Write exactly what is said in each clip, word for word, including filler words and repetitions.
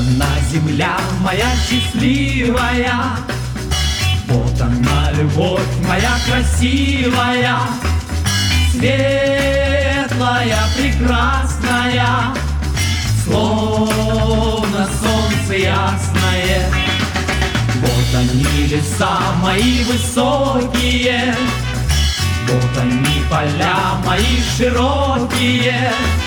она, земля моя счастливая, вот она, любовь моя красивая, светлая, прекрасная, словно солнце ясное. Вот они, леса мои высокие, вот они, поля мои широкие.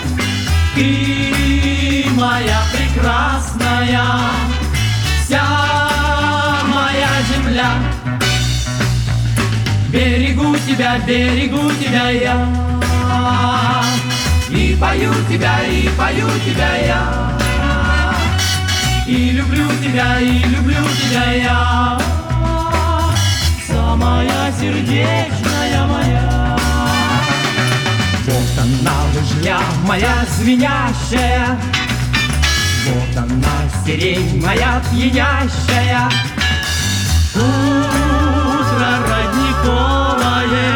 Ты моя прекрасная, вся моя земля. Берегу тебя, берегу тебя я, и пою тебя, и пою тебя я, и люблю тебя, и люблю тебя я, самая сердечная моя. Вот она, лыжня моя звенящая, вот она, сирень моя пьянящая. Утро родниковое,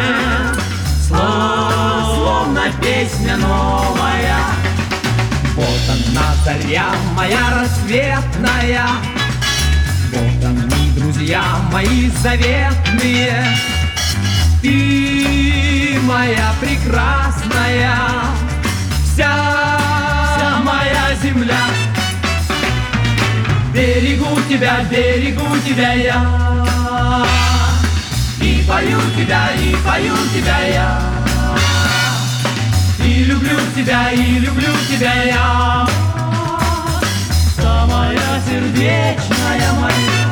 словно песня новая. Вот она, заря моя рассветная, вот они, друзья мои заветные. Ты моя прекрасная, вся, вся моя земля. Берегу тебя, берегу тебя я, и пою тебя, и пою тебя я, и люблю тебя, и люблю тебя я, самая сердечная моя.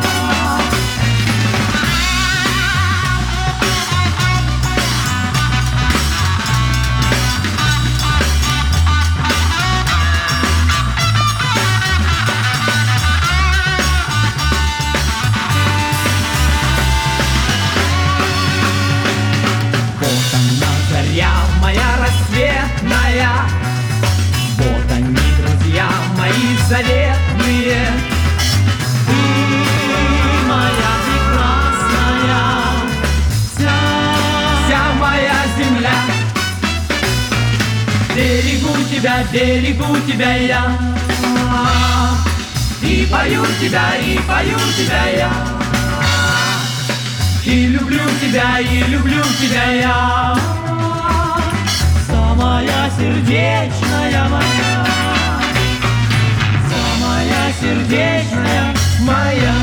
Моя рассветная, вот они, друзья мои заветные. Ты моя прекрасная, вся, вся моя земля. Берегу тебя, берегу тебя я, и пою тебя, и пою тебя я, и люблю тебя, и люблю тебя я, самая сердечная моя, самая сердечная моя.